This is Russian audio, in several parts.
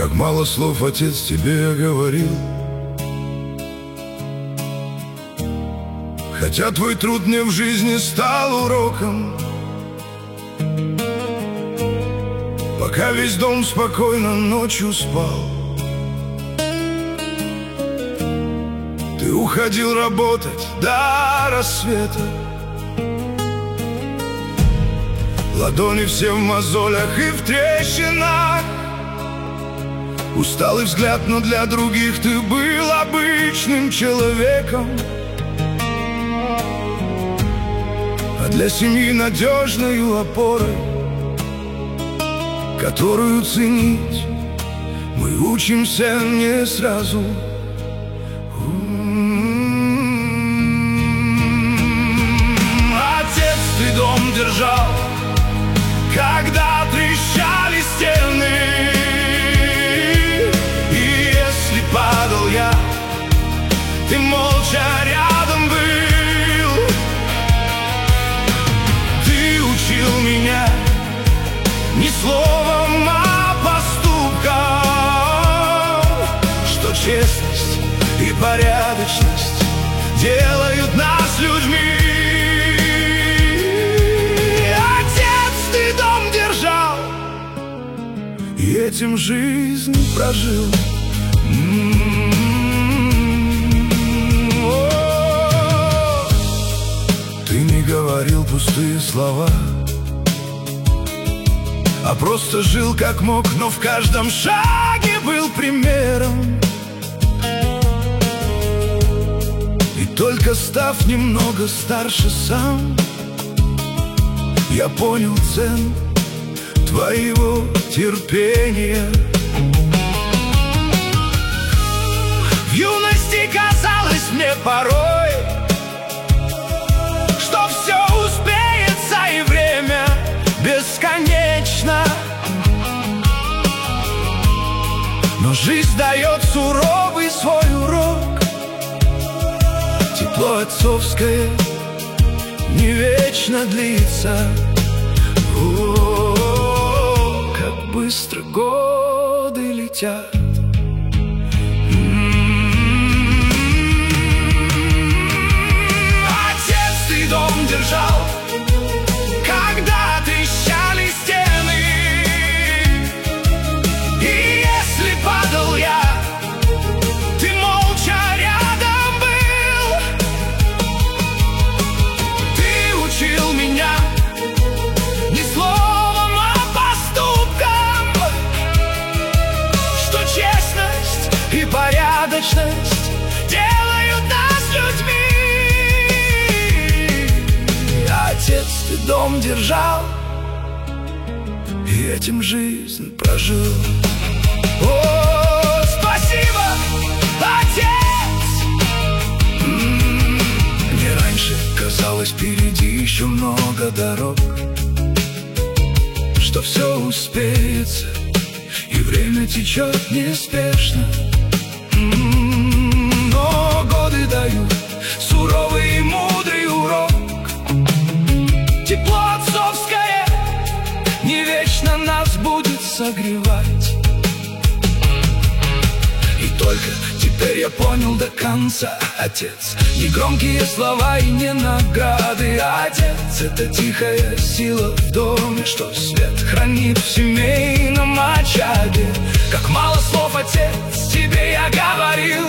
Как мало слов, отец, тебе я говорил. Хотя твой труд мне в жизни стал уроком. Пока весь дом спокойно ночью спал, ты уходил работать до рассвета. Ладони все в мозолях и в трещинах. Усталый взгляд, но для других ты был обычным человеком, а для семьи надежною опорой, которую ценить мы учимся не сразу. Отец, ты дом держал, когда трещали стены, и если падал я, ты молча рядом был. Ты учил меня не словом, а поступком, что честность и порядочность делают нас людьми. И этим жизнь прожил. Ты не говорил пустые слова, а просто жил как мог, но в каждом шаге был примером. И только став немного старше сам, я понял цену твоего терпения. В юности казалось мне порой, что все успеется и время бесконечно. Но жизнь дает суровый свой урок. Тепло отцовское не вечно длится. Как быстро годы летят. Отец, ты дом держал, когда трещали стены, и если падал я, ты молча рядом был. Ты учил меня не словом, а поступком, что честность и порядочность делают нас людьми. Отец, ты дом держал, и этим жизнь прожил. О, спасибо, отец! Мне раньше казалось, впереди еще много дорог, что все успеется, и время течет неспешно. Но годы дают суровый и мудрый урок. Тепло отцовское не вечно нас будет согревать. И только теперь я понял до конца, отец, не громкие слова и не награды. Отец — это тихая сила в доме, что свет хранит в семейном очаге. Как мало слов, отец, тебе я говорил,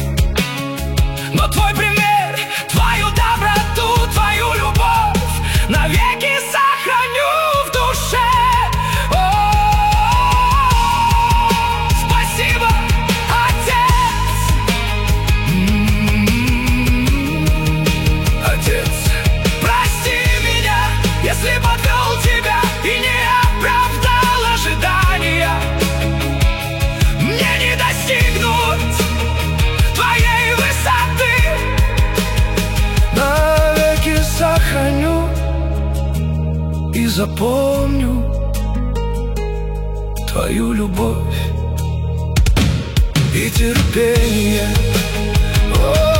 но твой пример, твою доброту, твою любовь навеки сохраню в душе. Спасибо, отец! Отец, прости меня, если подвел тебя и не оправдал ожидания. Мне не достигнуть твоей высоты. Навеки сохраню и запомню твою любовь и терпение.